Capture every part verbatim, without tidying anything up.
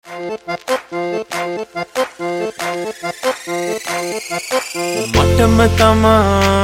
මටම තමා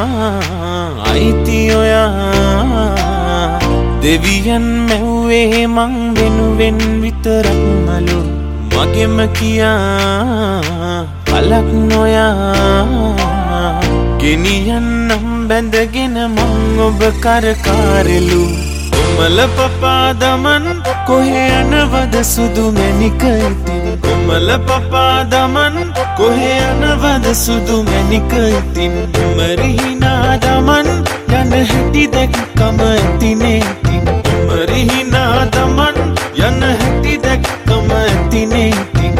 අයිති ඔයා දෙවියන් මැව්වේ මං වෙනුවෙන් විතරක්මලු මගෙම කියා පලක් නොයා ගෙනියන්නම් බැඳගෙන මං ඔබ කරකාරෙලු කොමල පපා දමන් කොහෙ යනවද සුදු මැණික ඉතින් කොමල පපා දමන් කොහෙ යනවද සුදු මැණික ඉතින් මරිහිනා දමන් යන හැටි දැක්කම ඇතිනේ ඉතින් මරිහිනා දමන් යන හැටි දැක්කම ඇතිනේ ඉතින්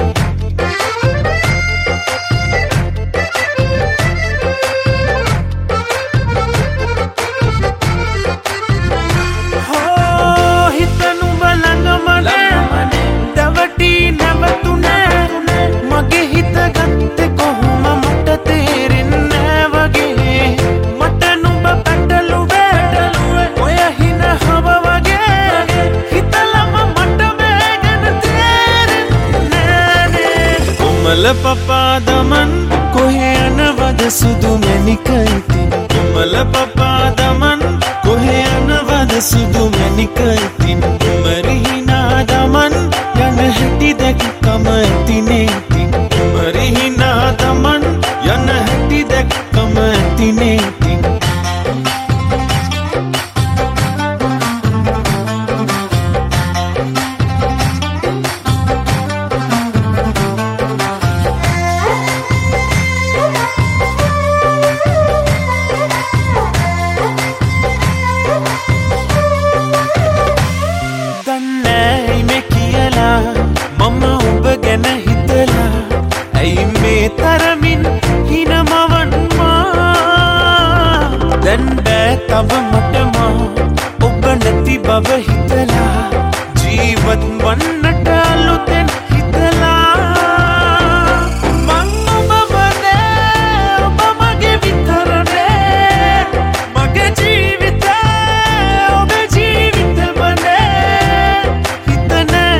කොමල පපා දමන් කොහෙ යනවද සුදු මැණික ඉතින් කොමල පපා දමන් කොහෙ යනවද සුදු මැණික ඉතින් මරිහිනා දමන් යන හැටි දැක්කම ඇතිනේ ඉතින් මරිහිනා දමන් යන හැටි දැක්කම ඇතිනේ ඉතින් මම ඔබ ගැන හිතලා ඇයි මේ තරමින් හිනමවන්මා දැන් බෑ තව මටමා ඔබ නැති බව හිතලා ජීවත් වන්නට අලුතෙන් හිතලා මං ඔබ වනේ ඔබ මගේ විතරනේ මගේ ජීවිතේ ඔබ ජීවිත වනේ හිතනේ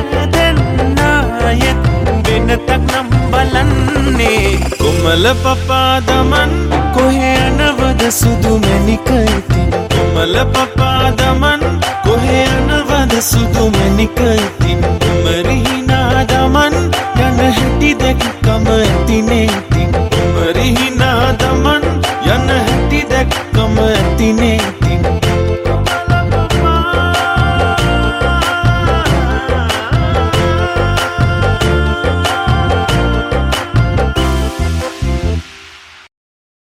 වෙනතක් නම් බලන්නේ කොමල පපා දමන් කොහෙ යනවද සුදු මැණික ඉතින් කොමල පපා දමන් කොහෙ යනවද සුදු මැණික ඉතින් මරිහිනා දමන් යන හැටි දැක්ක